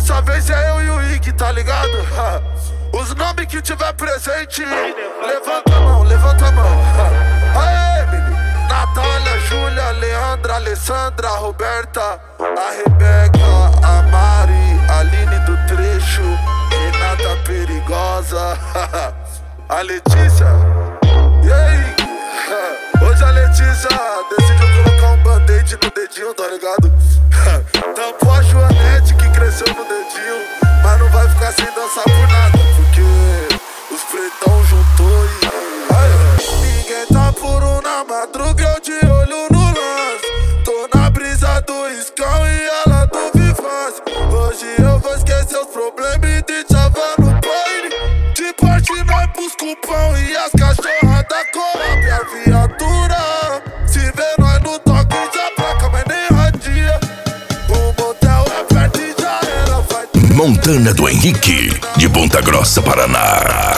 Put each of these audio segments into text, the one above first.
Dessa vez é eu e o Ig, tá ligado? Os nomes que tiver presente, levanta a mão, levanta a mão. Aê, menino. Natália, Júlia, Leandra, Alessandra, Roberta, a Rebeca, a Mari, a Aline do Trecho, Renata Perigosa, a Letícia. E aí? Hoje a Letícia decidiu colocar um band-aid no dedinho, tá ligado? Tampou a Joanete que cresceu no dedinho, mas não vai ficar sem dançar por nada, porque os pretão juntou e... Ninguém tá puro na madruga, eu de olho no lance. Tô na brisa do Iscão e ela do Vivaz. Hoje eu vou esquecer os problemas e de chava no baile. De parte nós busca o pão e as cachorras da Coab. A viatura, se vê nós no toque já placa, mas nem radia. O motel é perto e já era, vai. Montana do Henrique, de Ponta Grossa, Paraná.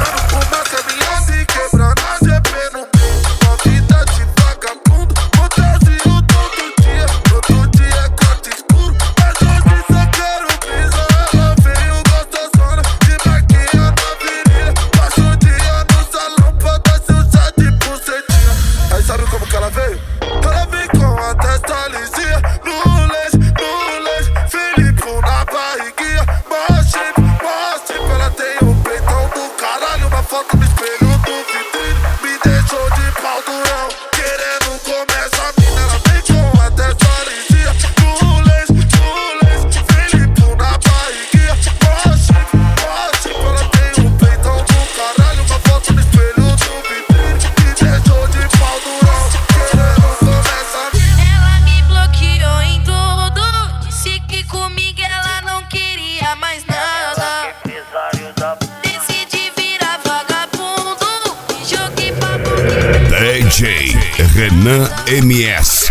DJ Renan MS.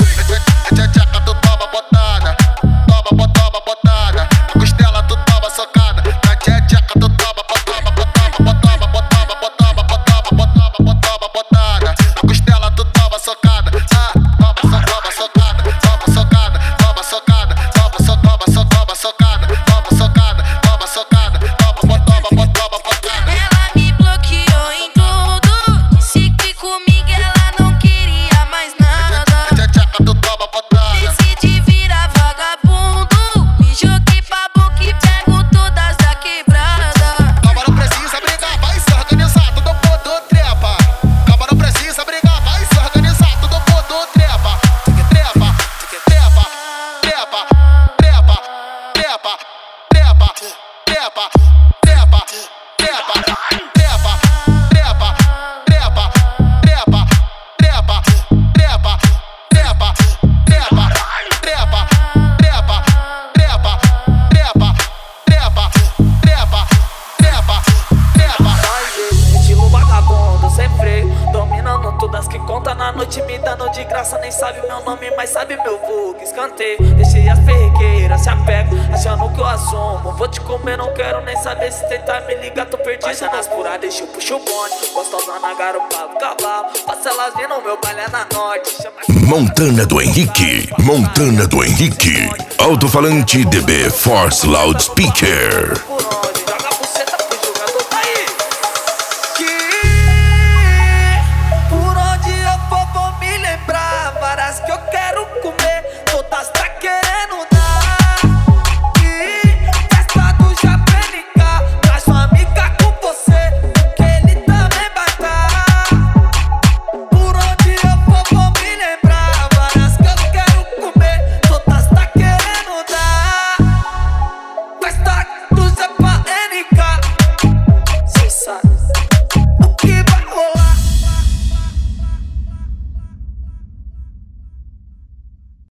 Me dando de graça, nem sabe meu nome, mas sabe meu vulgo. Escanteio, deixei as ferrequeiras, se apega, achando que eu assumo. Vou te comer, não quero nem saber se tentar me ligar, tô perdido. Vai nas furadas, deixa eu puxo o bonde. Gostosa na garupa do cavalo, passa elas vindo, meu baile é na norte. Montana do Henrique, Montana do Henrique. Alto-falante DB Force Loudspeaker.